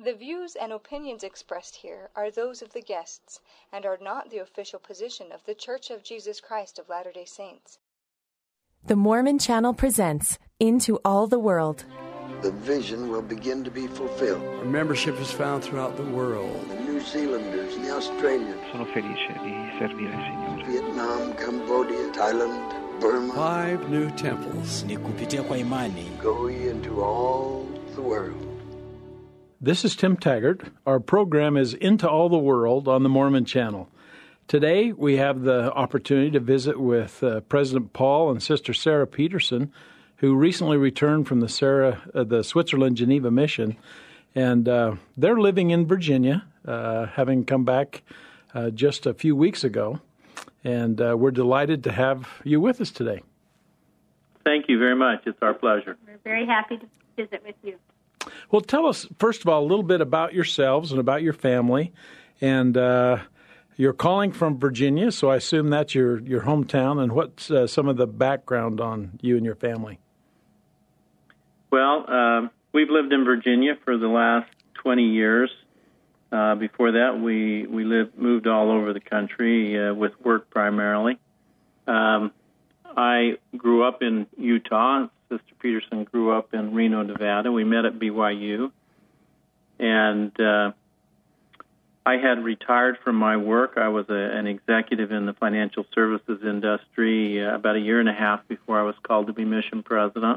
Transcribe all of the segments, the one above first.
The views and opinions expressed here are those of the guests and are not the official position of The Church of Jesus Christ of Latter-day Saints. The Mormon Channel presents Into All the World. The vision will begin to be fulfilled. Our membership is found throughout the world. The New Zealanders, the Australians. Sono felice di servire il Signore. Vietnam, Cambodia, Thailand, Burma. 5 new temples. Ni kupitia kwa imani. Go ye into all the world. This is Tim Taggart. Our program is Into All the World on the Mormon Channel. Today, we have the opportunity to visit with President Paul and Sister Sarah Peterson, who recently returned from the Switzerland Geneva mission. And they're living in Virginia, having come back just a few weeks ago. And we're delighted to have you with us today. Thank you very much. It's our pleasure. We're very happy to visit with you. Well, tell us, first of all, a little bit about yourselves and about your family. And you're calling from Virginia, so I assume that's your hometown. And what's some of the background on you and your family? Well, we've lived in Virginia for the last 20 years. Before that, we moved all over the country with work primarily. I grew up in Utah. Sister Peterson grew up in Reno, Nevada. We met at BYU. And I had retired from my work. I was an executive in the financial services industry about a year and a half before I was called to be mission president.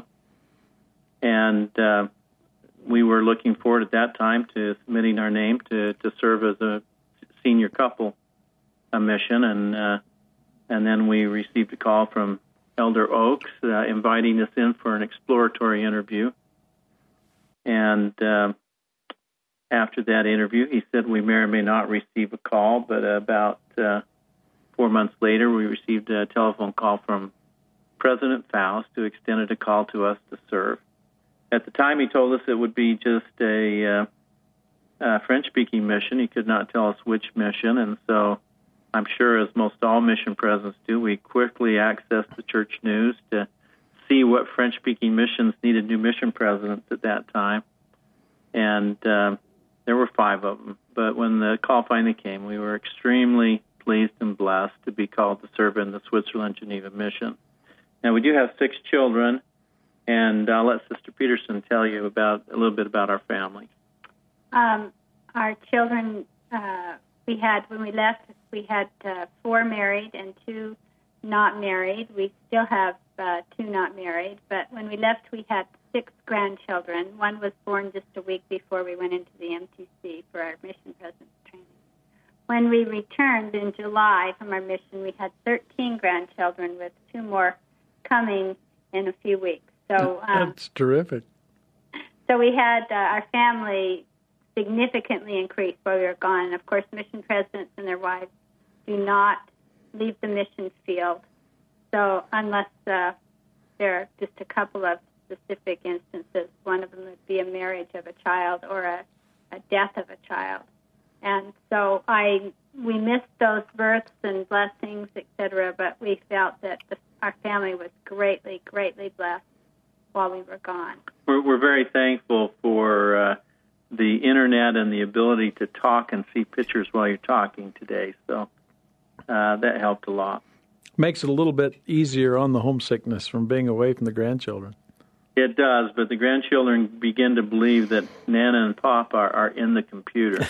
And we were looking forward at that time to submitting our name to serve as a senior couple mission. And then we received a call from Elder Oaks inviting us in for an exploratory interview. And after that interview, he said we may or may not receive a call, but about 4 months later, we received a telephone call from President Faust, who extended a call to us to serve. At the time, he told us it would be just a French-speaking mission. He could not tell us which mission, and so I'm sure, as most all mission presidents do, we quickly accessed the church news to see what French-speaking missions needed new mission presidents at that time. And there were 5 of them. But when the call finally came, we were extremely pleased and blessed to be called to serve in the Switzerland Geneva mission. Now, we do have 6 children, and I'll let Sister Peterson tell you a little bit about our family. Our children, when we left, we had 4 married and 2 not married. We still have 2 not married, but when we left, we had 6 grandchildren. One was born just a week before we went into the MTC for our mission president's training. When we returned in July from our mission, we had 13 grandchildren, with 2 more coming in a few weeks. So that's terrific. So we had our family significantly increased while we were gone. And of course, mission presidents and their wives do not leave the mission field. So unless there are just a couple of specific instances, one of them would be a marriage of a child or a death of a child. And so we missed those births and blessings, etc., but we felt that our family was greatly, greatly blessed while we were gone. We're very thankful for the internet and the ability to talk and see pictures while you're talking today. So that helped a lot. Makes it a little bit easier on the homesickness from being away from the grandchildren. It does, but the grandchildren begin to believe that Nana and Papa are in the computer.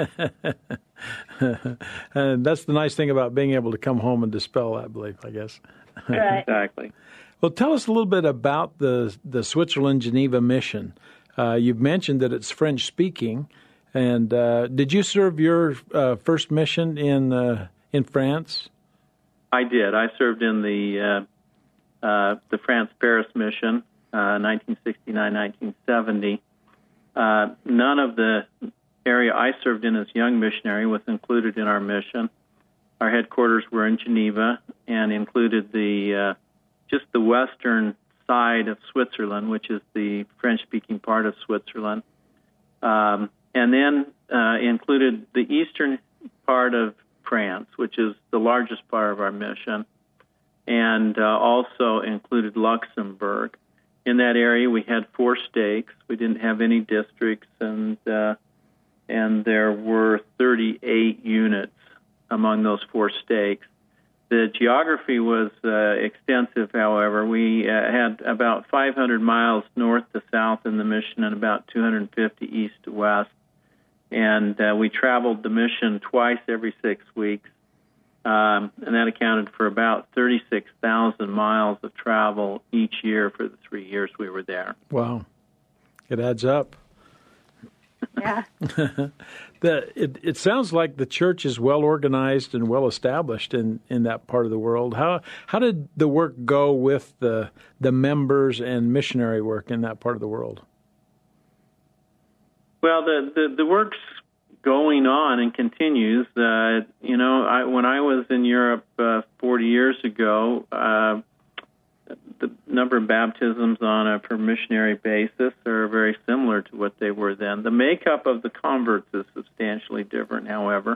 And that's the nice thing about being able to come home and dispel that belief, I guess. Right. Exactly. Well, tell us a little bit about the Switzerland Geneva mission. You've mentioned that it's French-speaking, and did you serve your first mission in France? I did. I served in the France-Paris mission, 1969-1970. None of the area I served in as young missionary was included in our mission. Our headquarters were in Geneva and included just the western side of Switzerland, which is the French-speaking part of Switzerland, and then included the eastern part of France, which is the largest part of our mission, and also included Luxembourg. In that area, we had 4 stakes. We didn't have any districts, and and there were 38 units among those 4 stakes. The geography was extensive, however. We had about 500 miles north to south in the mission and about 250 east to west. And we traveled the mission twice every 6 weeks, and that accounted for about 36,000 miles of travel each year for the 3 years we were there. Wow. It adds up. Yeah. It sounds like the church is well organized and well established in that part of the world. How did the work go with the members and missionary work in that part of the world? Well, the work's going on and continues. When I was in Europe 40 years ago, the number of baptisms on a per missionary basis are very similar to what they were then. The makeup of the converts is substantially different, however.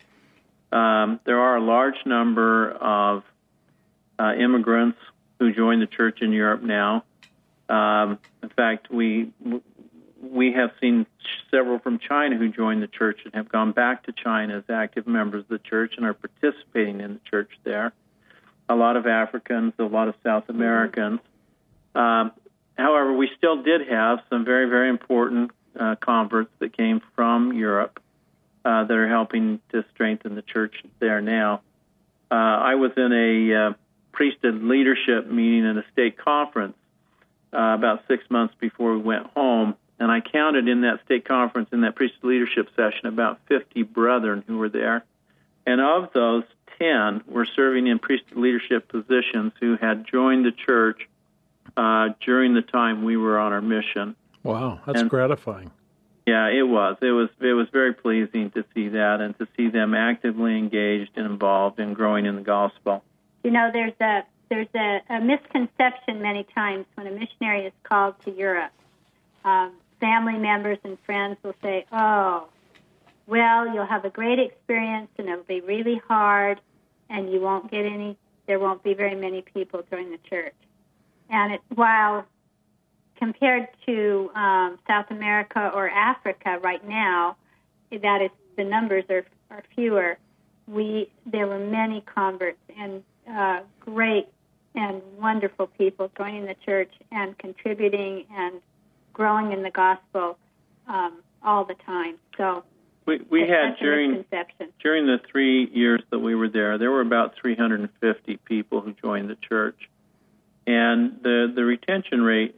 There are a large number of immigrants who join the church in Europe now. In fact, we have seen several from China who joined the church and have gone back to China as active members of the church and are participating in the church there. A lot of Africans, a lot of South Americans. However, we still did have some very, very important converts that came from Europe that are helping to strengthen the church there now. I was in a priesthood leadership meeting at a stake conference about 6 months before we went home, and I counted in that stake conference, in that priesthood leadership session, about 50 brethren who were there. And of those, 10 were serving in priesthood leadership positions who had joined the church during the time we were on our mission. Wow, that's gratifying. Yeah, it was. It was very pleasing to see that and to see them actively engaged and involved in growing in the gospel. You know, there's a misconception many times when a missionary is called to Europe. Family members and friends will say, "Oh, well, you'll have a great experience and it'll be really hard and there won't be very many people join the church." And while compared to South America or Africa right now, that is, the numbers are fewer, there were many converts and great and wonderful people joining the church and contributing and growing in the gospel all the time. So we had during the 3 years that we were there were about 350 people who joined the church, and the retention rate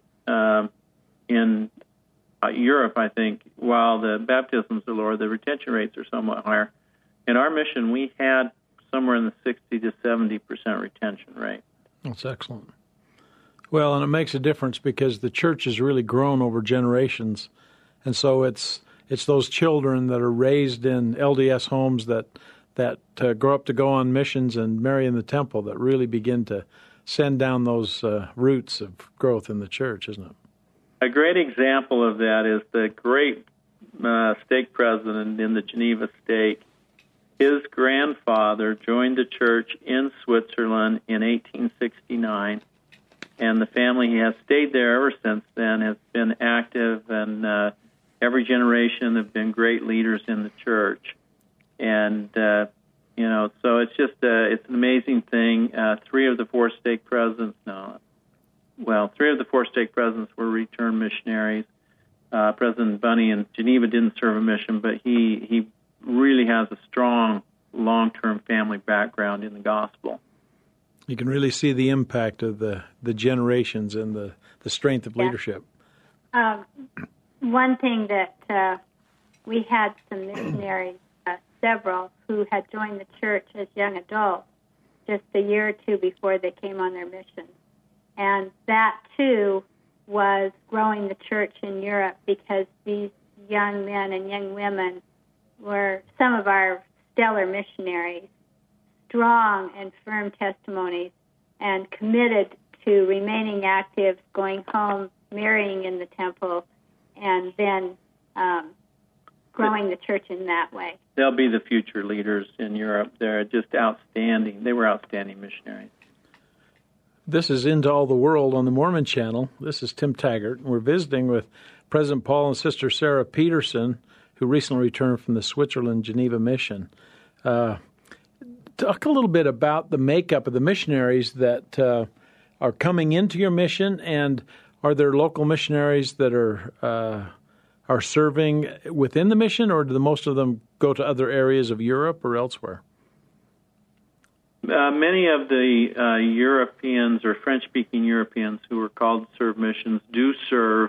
in Europe, I think, while the baptisms are lower, the retention rates are somewhat higher. In our mission, we had somewhere in the 60 to 70% retention rate. That's excellent. Well, and it makes a difference because the church has really grown over generations, and so it's those children that are raised in LDS homes that grow up to go on missions and marry in the temple that really begin to send down those roots of growth in the church, isn't it? A great example of that is the great stake president in the Geneva stake. His grandfather joined the church in Switzerland in 1869, and the family has stayed there ever since then, has been active, and every generation have been great leaders in the church. And, so it's just it's an amazing thing. 3 of the 4 stake presidents were returned missionaries. President Bunny in Geneva didn't serve a mission, but he really has a strong long-term family background in the gospel. You can really see the impact of the generations and the strength of leadership. One thing that we had some missionaries, several, who had joined the church as young adults just a year or two before they came on their mission. And that, too, was growing the church in Europe because these young men and young women were some of our stellar missionaries, strong and firm testimonies, and committed to remaining active, going home, marrying in the temple, and then growing the church in that way. They'll be the future leaders in Europe. They're just outstanding. They were outstanding missionaries. This is Into All the World on the Mormon Channel. This is Tim Taggart. We're visiting with President Paul and Sister Sarah Peterson, who recently returned from the Switzerland Geneva mission. Talk a little bit about the makeup of the missionaries that are coming into your mission, and are there local missionaries that are serving within the mission, or do most of them go to other areas of Europe or elsewhere? Many of the Europeans or French-speaking Europeans who are called to serve missions do serve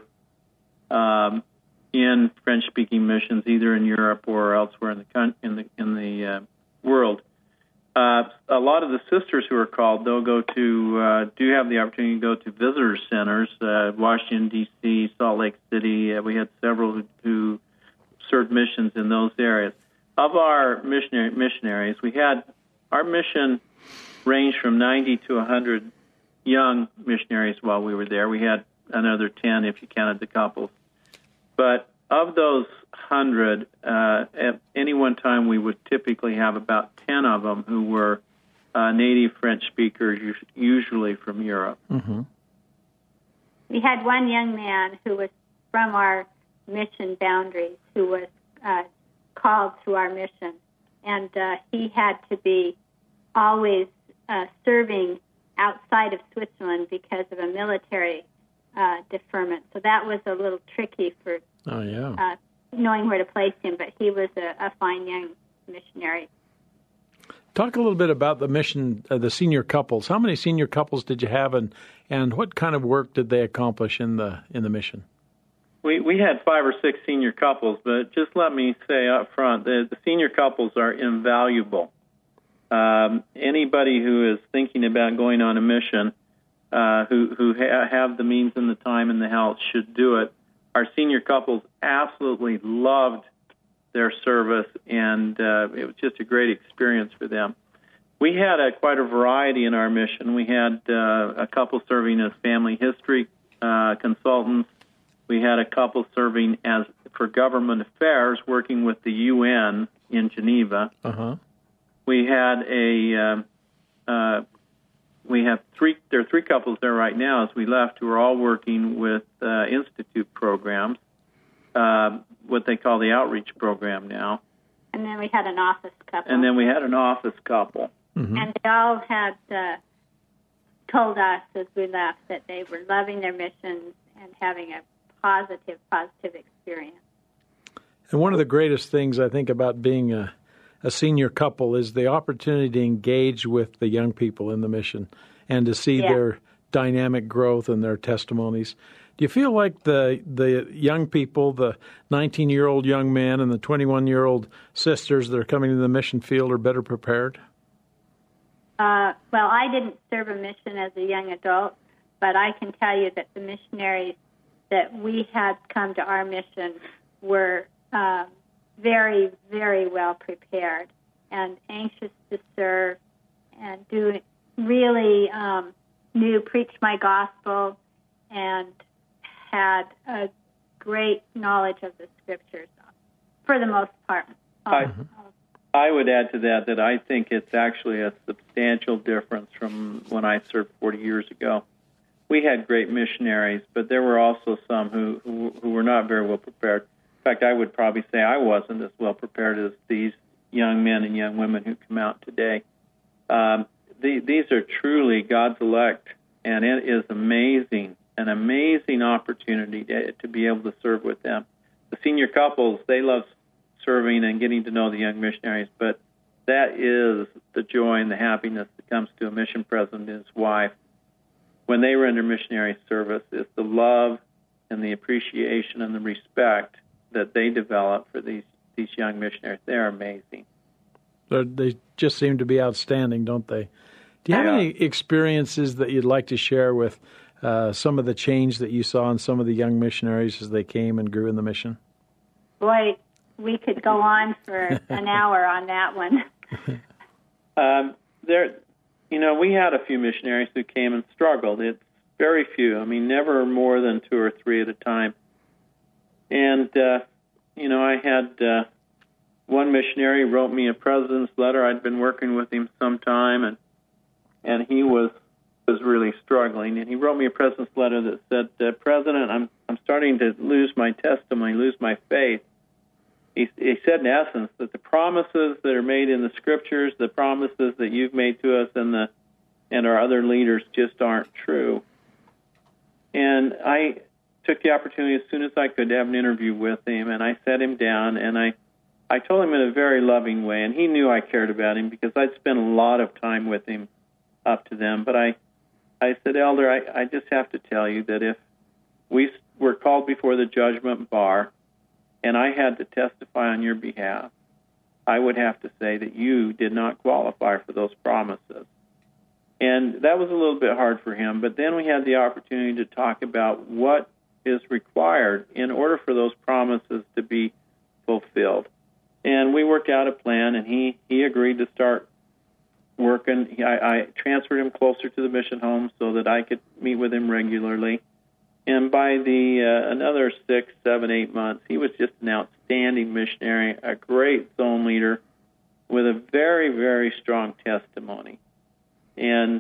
in French-speaking missions, either in Europe or elsewhere in the world. A lot of the sisters who are called, they'll go to do have the opportunity to go to visitor centers, Washington D.C., Salt Lake City. We had several who served missions in those areas. Of our missionaries, we had our mission ranged from 90 to 100 young missionaries while we were there. We had another 10 if you counted the couples. But of those 100, at any one time we would typically have about 10 of them who were native French speakers, usually from Europe. Mm-hmm. We had one young man who was from our mission boundaries who was called to our mission, and he had to be always serving outside of Switzerland because of a military deferment. So that was a little tricky for knowing where to place him, but he was a fine young missionary. Talk a little bit about the mission, the senior couples. How many senior couples did you have, and what kind of work did they accomplish in the mission? We had 5 or 6 senior couples, but just let me say up front that the senior couples are invaluable. Anybody who is thinking about going on a mission, who have the means and the time and the health, should do it. Our senior couples absolutely loved their service, and it was just a great experience for them. We had quite a variety in our mission. We had a couple serving as family history consultants. We had a couple serving as for government affairs, working with the UN in Geneva. Uh-huh. We had there are 3 couples there right now as we left who are all working with institute programs, what they call the outreach program now. And then we had an office couple. Mm-hmm. And they all had told us as we left that they were loving their missions and having a positive experience. And one of the greatest things I think about being a senior couple is the opportunity to engage with the young people in the mission and to see their dynamic growth and their testimonies. Do you feel like the young people, the 19-year-old young man and the 21-year-old sisters that are coming to the mission field are better prepared? Well, I didn't serve a mission as a young adult, but I can tell you that the missionaries that we had come to our mission were very, very well prepared and anxious to serve and really preach my gospel and had a great knowledge of the Scriptures for the most part. I would add to that I think it's actually a substantial difference from when I served 40 years ago. We had great missionaries, but there were also some who were not very well prepared. In fact, I would probably say I wasn't as well prepared as these young men and young women who come out today. These are truly God's elect, and it is an amazing opportunity to be able to serve with them. The senior couples, they love serving and getting to know the young missionaries, but that is the joy and the happiness that comes to a mission president and his wife when they render missionary service, is the love and the appreciation and the respect that they develop for these young missionaries. They're amazing. They just seem to be outstanding, don't they? Do you have any experiences that you'd like to share with some of the change that you saw in some of the young missionaries as they came and grew in the mission? Boy, we could go on for an hour on that one. We had a few missionaries who came and struggled. It's very few. I mean, never more than 2 or 3 at a time. And, I had one missionary wrote me a president's letter. I'd been working with him some time, and he was really struggling. And he wrote me a president's letter that said, President, I'm starting to lose my testimony, lose my faith he said, in essence, that the promises that are made in the Scriptures, the promises that you've made to us and our other leaders just aren't true. And I took the opportunity as soon as I could to have an interview with him, and I sat him down, and I told him in a very loving way, and he knew I cared about him because I'd spent a lot of time with him up to then. But I said, Elder, I just have to tell you that if we were called before the judgment bar and I had to testify on your behalf, I would have to say that you did not qualify for those promises. And that was a little bit hard for him, but then we had the opportunity to talk about what is required in order for those promises to be fulfilled. And we worked out a plan, and he agreed to start working. I transferred him closer to the mission home so that I could meet with him regularly. And by another 6, 7, 8 months, he was just an outstanding missionary, a great zone leader with a very, very strong testimony. And,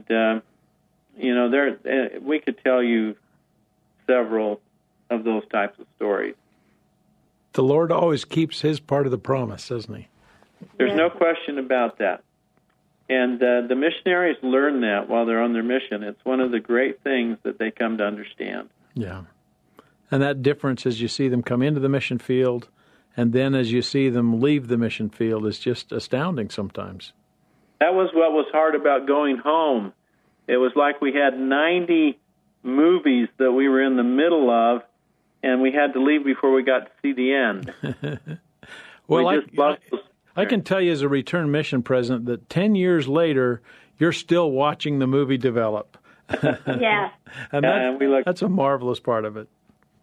we could tell you several of those types of stories. The Lord always keeps his part of the promise, doesn't he? There's no question about that. And the missionaries learn that while they're on their mission. It's one of the great things that they come to understand. Yeah. And that difference as you see them come into the mission field and then as you see them leave the mission field is just astounding sometimes. That was what was hard about going home. It was like we had 90 movies that we were in the middle of, and we had to leave before we got to see the end. Well, I can tell you as a return mission president that 10 years later, you're still watching the movie develop. Yeah. And that's a marvelous part of it.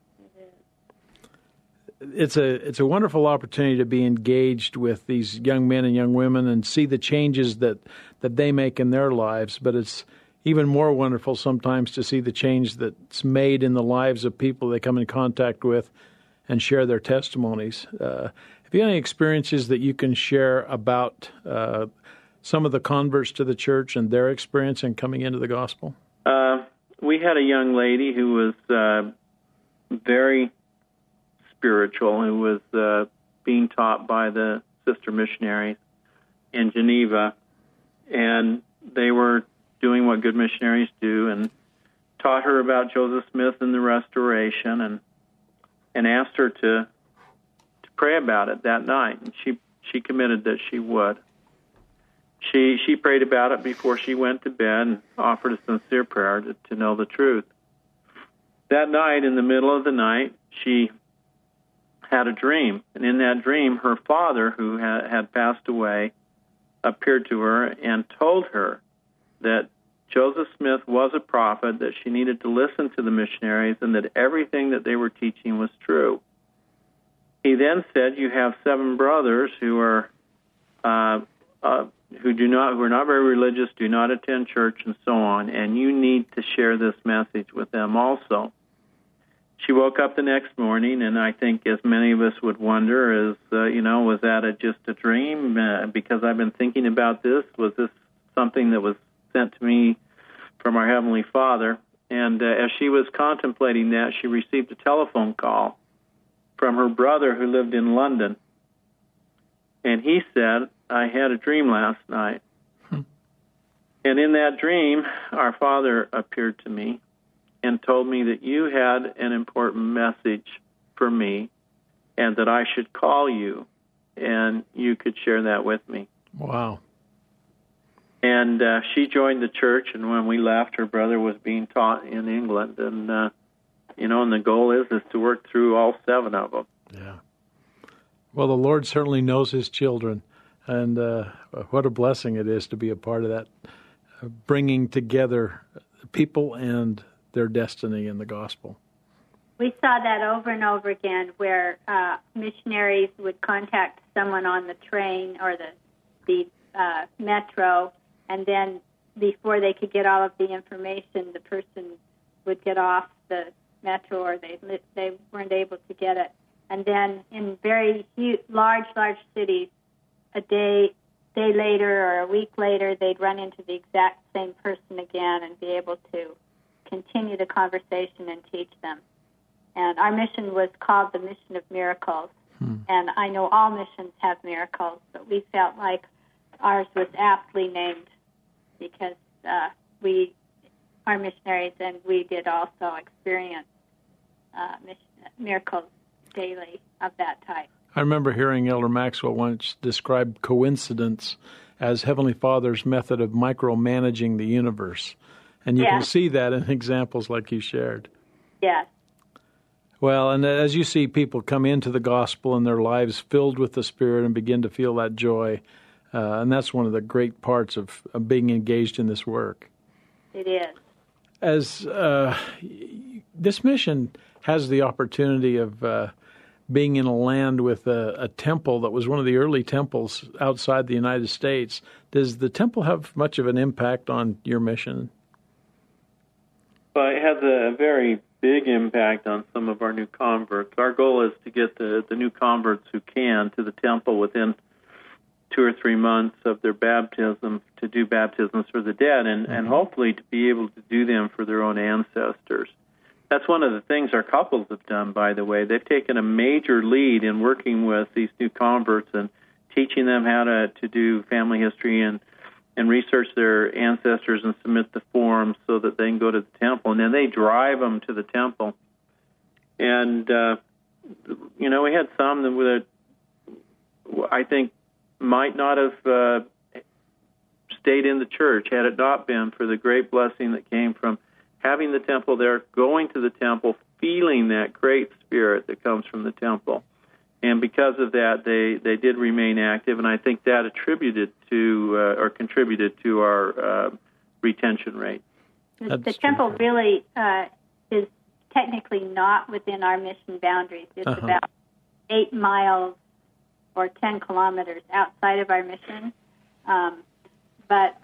It's a wonderful opportunity to be engaged with these young men and young women and see the changes that they make in their lives. But it's even more wonderful sometimes to see the change that's made in the lives of people they come in contact with and share their testimonies. Have you any experiences that you can share about some of the converts to the church and their experience in coming into the gospel? We had a young lady who was very spiritual, who was being taught by the sister missionaries in Geneva, and they were doing what good missionaries do and taught her about Joseph Smith and the Restoration and asked her to pray about it that night, and she committed that she would. She prayed about it before she went to bed and offered a sincere prayer to know the truth. That night, in the middle of the night, she had a dream, and in that dream, her father, who had passed away, appeared to her and told her that Joseph Smith was a prophet, that she needed to listen to the missionaries, and that everything that they were teaching was true. He then said, "You have 7 brothers who are who are not very religious, do not attend church, and so on, and you need to share this message with them also." She woke up the next morning, and I think as many of us would wonder, was that just a dream? Because I've been thinking about this. Was this something that was sent to me from our Heavenly Father? And as she was contemplating that, she received a telephone call from her brother who lived in London. And he said, "I had a dream last night." And in that dream, our father appeared to me and told me that you had an important message for me and that I should call you and you could share that with me. Wow. And she joined the church, and when we left, her brother was being taught in England. And, and the goal is to work through all 7 of them. Yeah. Well, the Lord certainly knows his children, and what a blessing it is to be a part of that, bringing together people and their destiny in the gospel. We saw that over and over again, where missionaries would contact someone on the train or the metro, and then before they could get all of the information, the person would get off the metro, or they weren't able to get it. And then in very large cities, a day later or a week later, they'd run into the exact same person again and be able to continue the conversation and teach them. And our mission was called the Mission of Miracles. And I know all missions have miracles, but we felt like ours was aptly named because we are missionaries and we did also experience miracles daily of that type. I remember hearing Elder Maxwell once describe coincidence as Heavenly Father's method of micromanaging the universe. And you can see that in examples like you shared. Yes. Well, and as you see people come into the gospel and their lives filled with the Spirit and begin to feel that joy, and that's one of the great parts of being engaged in this work. It is. As this mission has the opportunity of being in a land with a temple that was one of the early temples outside the United States, does the temple have much of an impact on your mission? Well, it has a very big impact on some of our new converts. Our goal is to get the new converts who can to the temple within 2 or 3 months of their baptism, to do baptisms for the dead, and hopefully to be able to do them for their own ancestors. That's one of the things our couples have done, by the way. They've taken a major lead in working with these new converts and teaching them how to do family history and research their ancestors and submit the forms so that they can go to the temple. And then they drive them to the temple. And, we had some that I think might not have stayed in the church had it not been for the great blessing that came from having the temple there, going to the temple, feeling that great spirit that comes from the temple. And because of that, they did remain active, and I think that contributed to our retention rate. The temple really is technically not within our mission boundaries. It's about 8 miles or 10 kilometers outside of our mission. But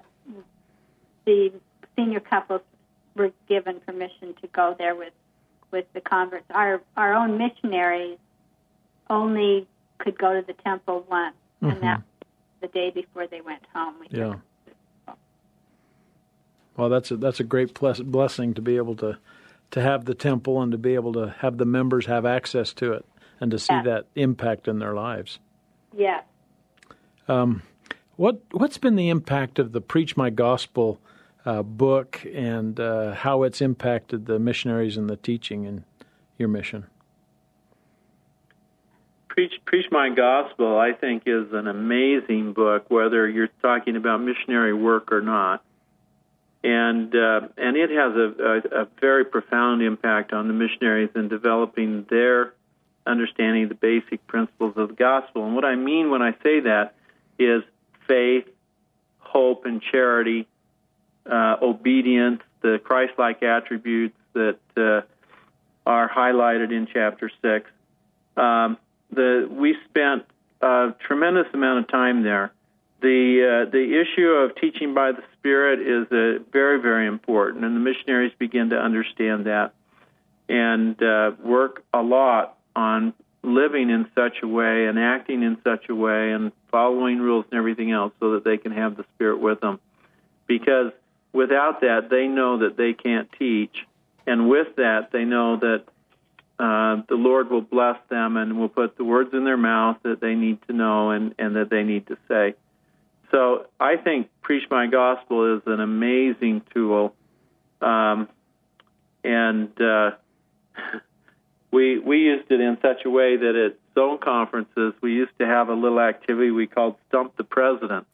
the senior couples were given permission to go there with the converts. Our own missionaries only could go to the temple once, and that was the day before they went home. Well, that's a great blessing to be able to have the temple and to be able to have the members have access to it and to see that impact in their lives. Yes. What's been the impact of the Preach My Gospel book and how it's impacted the missionaries and the teaching in your mission? Preach My Gospel, I think, is an amazing book, whether you're talking about missionary work or not. And it has a very profound impact on the missionaries in developing their understanding of the basic principles of the gospel. And what I mean when I say that is faith, hope, and charity, obedience, the Christ-like attributes that are highlighted in chapter 6. We spent a tremendous amount of time there. The issue of teaching by the Spirit is very, very important, and the missionaries begin to understand that and work a lot on living in such a way and acting in such a way and following rules and everything else so that they can have the Spirit with them. Because without that, they know that they can't teach, and with that, they know that the Lord will bless them and will put the words in their mouth that they need to know and that they need to say. So I think Preach My Gospel is an amazing tool, and we used it in such a way that at zone conferences we used to have a little activity we called Stump the President,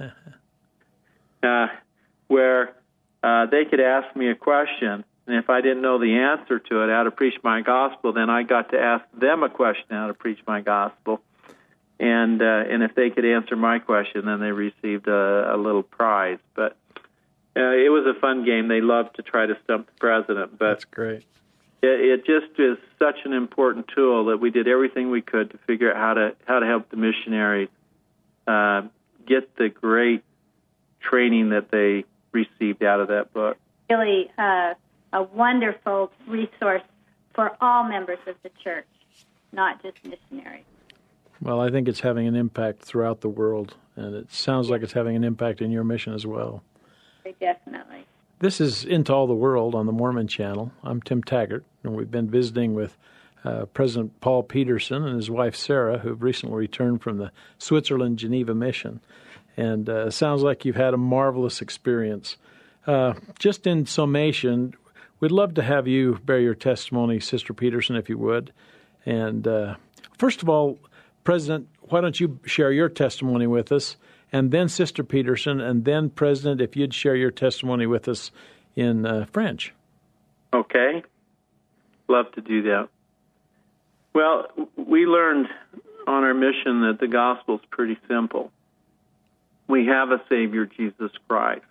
where they could ask me a question, and if I didn't know the answer to it, how to preach my gospel, then I got to ask them a question, how to preach my gospel. And if they could answer my question, then they received a little prize. But it was a fun game. They loved to try to stump the president. But that's great. It just is such an important tool that we did everything we could to figure out how to help the missionaries get the great training that they received out of that book. Really a wonderful resource for all members of the church, not just missionaries. Well, I think it's having an impact throughout the world, and it sounds like it's having an impact in your mission as well. Definitely. This is Into All the World on the Mormon Channel. I'm Tim Taggart, and we've been visiting with President Paul Peterson and his wife Sarah, who have recently returned from the Switzerland Geneva mission. And it sounds like you've had a marvelous experience. Just in summation, we'd love to have you bear your testimony, Sister Peterson, if you would. And first of all, President, why don't you share your testimony with us, and then Sister Peterson, and then President, if you'd share your testimony with us in French. Okay. Love to do that. Well, we learned on our mission that the gospel's pretty simple. We have a Savior, Jesus Christ,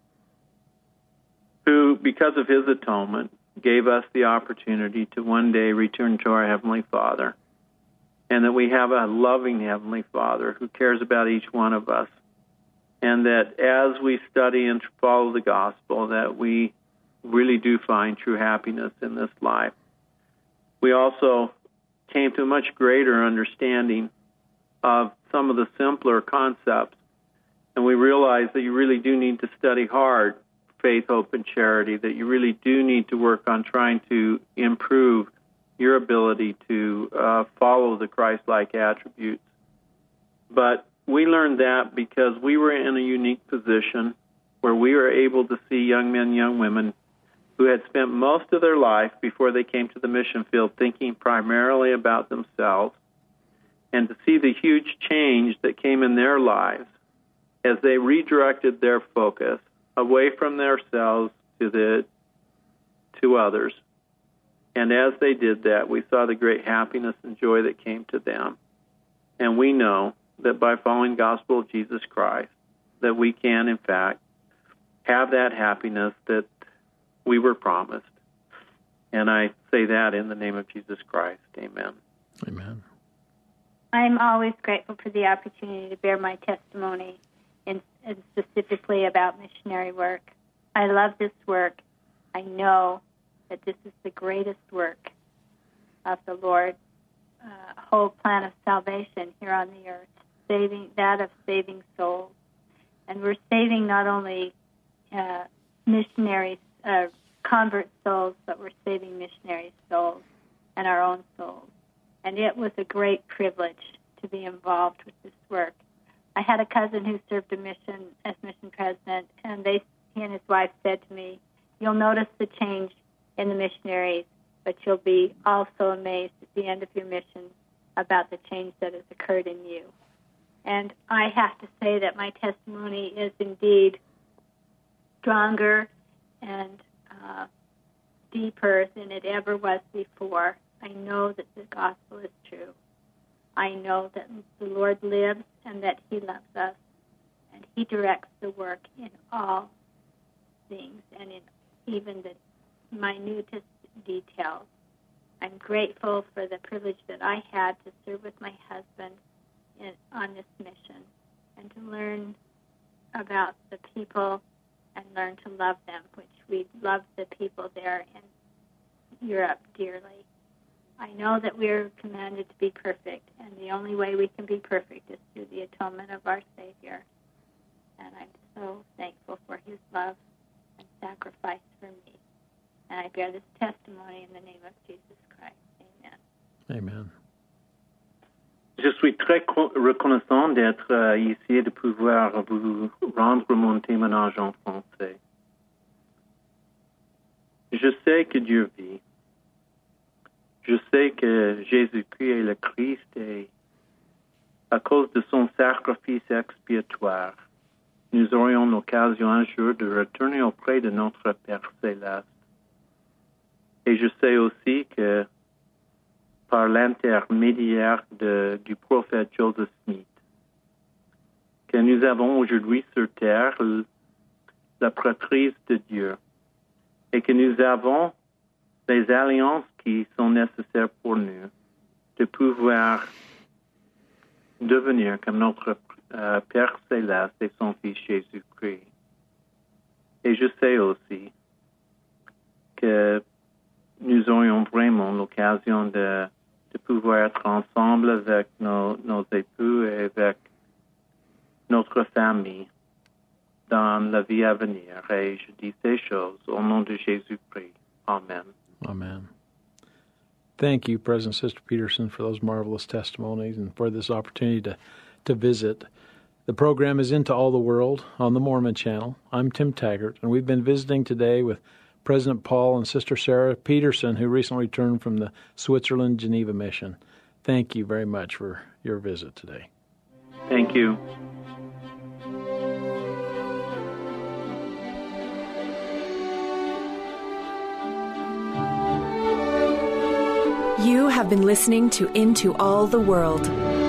who, because of his atonement, gave us the opportunity to one day return to our Heavenly Father, and that we have a loving Heavenly Father who cares about each one of us, and that as we study and follow the gospel, that we really do find true happiness in this life. We also came to a much greater understanding of some of the simpler concepts, and we realized that you really do need to study hard faith, hope, and charity, that you really do need to work on trying to improve your ability to follow the Christ-like attributes. But we learned that because we were in a unique position where we were able to see young men, young women who had spent most of their life before they came to the mission field thinking primarily about themselves, and to see the huge change that came in their lives as they redirected their focus away from themselves to others. And as they did that, we saw the great happiness and joy that came to them. And we know that by following the gospel of Jesus Christ, that we can, in fact, have that happiness that we were promised. And I say that in the name of Jesus Christ. Amen. Amen. I'm always grateful for the opportunity to bear my testimony, and specifically about missionary work. I love this work. I know that this is the greatest work of the Lord's whole plan of salvation here on the earth, saving souls. And we're saving not only missionaries, convert souls, but we're saving missionary souls and our own souls. And it was a great privilege to be involved with this work. I had a cousin who served a mission as mission president, and he and his wife said to me, "You'll notice the change in the missionaries, but you'll be also amazed at the end of your mission about the change that has occurred in you." And I have to say that my testimony is indeed stronger and deeper than it ever was before. I know that the gospel is true. I know that the Lord lives and that he loves us, and he directs the work in all things and in even the minutest details. I'm grateful for the privilege that I had to serve with my husband on this mission and to learn about the people and learn to love them, which we love the people there in Europe dearly. I know that we're commanded to be perfect, and the only way we can be perfect is through the atonement of our Savior. And I'm so thankful for his love and sacrifice for me. And I bear this testimony in the name of Jesus Christ. Amen. Amen. Je suis très reconnaissant d'être ici et de pouvoir vous rendre mon témoignage en français. Je sais que Dieu vit. Je sais que Jésus-Christ est le Christ et à cause de son sacrifice expiatoire, nous aurions l'occasion un jour de retourner auprès de notre Père Céleste. Et je sais aussi que par l'intermédiaire du prophète Joseph Smith, que nous avons aujourd'hui sur terre la prêtrise de Dieu et que nous avons les alliances qui sont nécessaires pour nous de pouvoir devenir comme notre Père Céleste et son Fils Jésus-Christ. Et je sais aussi que nous aurions vraiment l'occasion de pouvoir être ensemble avec nos époux et avec notre famille dans la vie à venir. Et je dis ces choses au nom de Jésus-Christ. Amen. Amen. Thank you, President Sister Peterson, for those marvelous testimonies and for this opportunity to visit. The program is Into All the World on the Mormon Channel. I'm Tim Taggart, and we've been visiting today with President Paul and Sister Sarah Peterson, who recently returned from the Switzerland Geneva mission. Thank you very much for your visit today. Thank you. You have been listening to Into All the World.